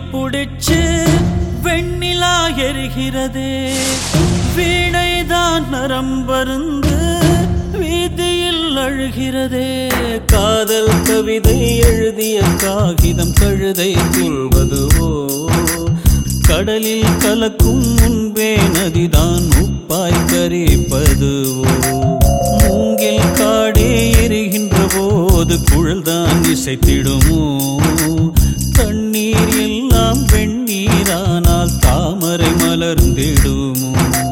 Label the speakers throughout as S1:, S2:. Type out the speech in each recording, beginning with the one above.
S1: புடிச்சு வெண்ணிலா எரிகிறதே, வீணைதான் நரம்பருந்து வீதியில் அழுகிறதே.
S2: காதல் கவிதை எழுதிய காகிதம் கழுதை தின்பதுவோ, கடலில் கலக்கும் முன்பே நதிதான் உப்பாய் கரிப்பதுவோ. மூங்கில் காடே எரிகின்ற போது குழல்தான் இசைத்திடுமோ, தண்ணீர் எல்லாம் வெண்ணீரானால் தாமரை மலர்ந்திடுமோ.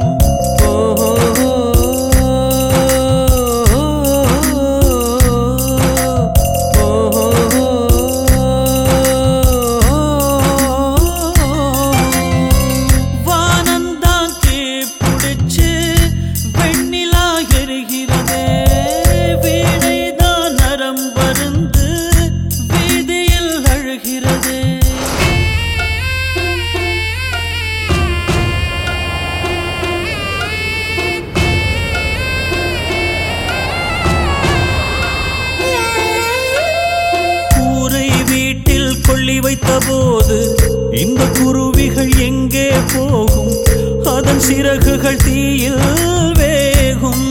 S2: கொள்ளி வைத்த போது இந்த குருவிகள் எங்கே போகும், அதன் சிறகுகள் தீயில் வேகும்.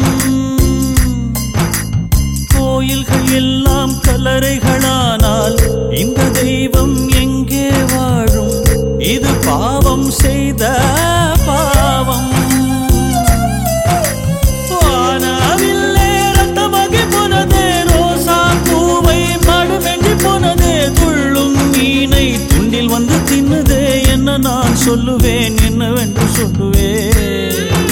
S2: கோயில்கள் எல்லாம் கல்லறைகளானால் இந்த தெய்வம் எங்கே வாழும், இது பாவம் செய்த பாவம். வானவில்லே ரத்தமாகி போனதே, ரோசா பூவை மடுமெஞ்சி போனதே, துள்ளும் மீனை துண்டில் வந்து தின்னதே. என்ன நான் சொல்லுவேன், என்னவென்று சொல்லுவேன்.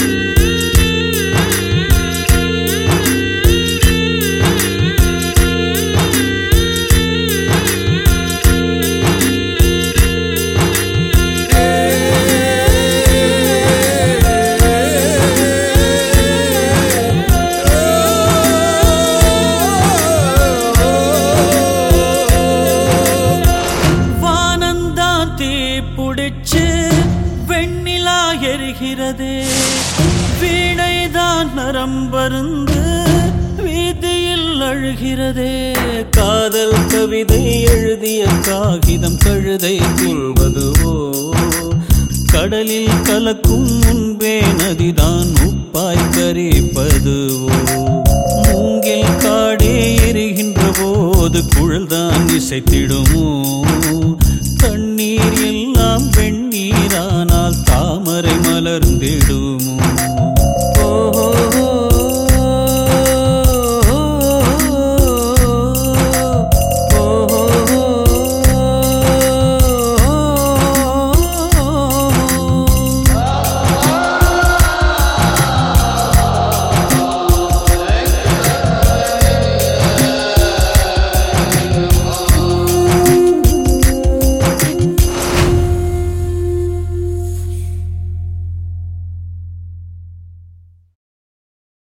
S2: புடிச்சு வெண்ணிலா எரிகிறதே, வீணைதான் நரம்பருந்து வீதியில் அழுகிறதே. காதல் கவிதை எழுதிய காகிதம் கழுதை தின்பதுவோ, கடலில் கலக்கும் முன்பே நதிதான் உப்பாய் கரிப்பதுவோ. மூங்கில் காடே எரிகின்ற போது குழல்தான் இசைத்திடுமோ,